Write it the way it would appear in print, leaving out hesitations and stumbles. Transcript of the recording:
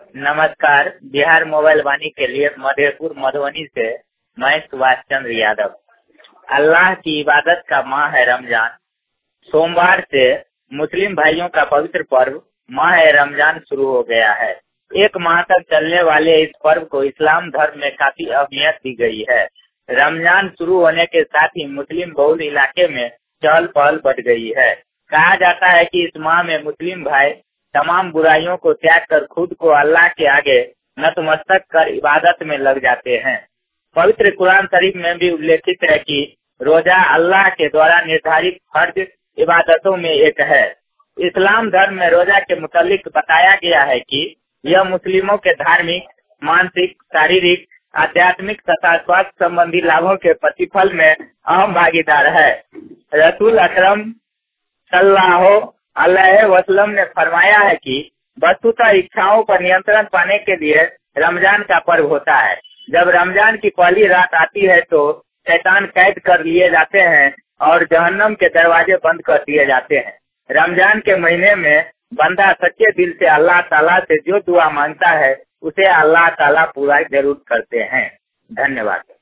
नमस्कार। बिहार मोबाइल वाणी के लिए मधेपुर मधुबनी से मैं सुभाष चंद्र यादव। अल्लाह की इबादत का माह है रमजान। सोमवार से मुस्लिम भाइयों का पवित्र पर्व माह रमजान शुरू हो गया है। एक माह तक चलने वाले इस पर्व को इस्लाम धर्म में काफी अहमियत दी गई है। रमजान शुरू होने के साथ ही मुस्लिम बहुल इलाके में चहल पहल बढ़ गई है। कहा जाता है कि इस माह में मुस्लिम भाई तमाम बुराइयों को त्याग कर खुद को अल्लाह के आगे नतमस्तक कर इबादत में लग जाते हैं। पवित्र कुरान शरीफ में भी उल्लेखित है कि रोजा अल्लाह के द्वारा निर्धारित फर्ज इबादतों में एक है। इस्लाम धर्म में रोजा के मुतालिक बताया गया है कि यह मुस्लिमों के धार्मिक, मानसिक, शारीरिक, आध्यात्मिक तथा स्वास्थ्य संबंधी लाभों के प्रतिफल में अहम भागीदार है। रसूल अकरम सल्लल्लाहु अलैहि वसल्लम ने फरमाया है कि वस्तुतः इच्छाओं पर नियंत्रण पाने के लिए रमजान का पर्व होता है। जब रमजान की पहली रात आती है तो शैतान कैद कर लिए जाते हैं और जहन्नम के दरवाजे बंद कर दिए जाते हैं। रमजान के महीने में बंदा सच्चे दिल से अल्लाह ताला से जो दुआ मांगता है उसे अल्लाह ताला पूरा जरूर करते हैं। धन्यवाद।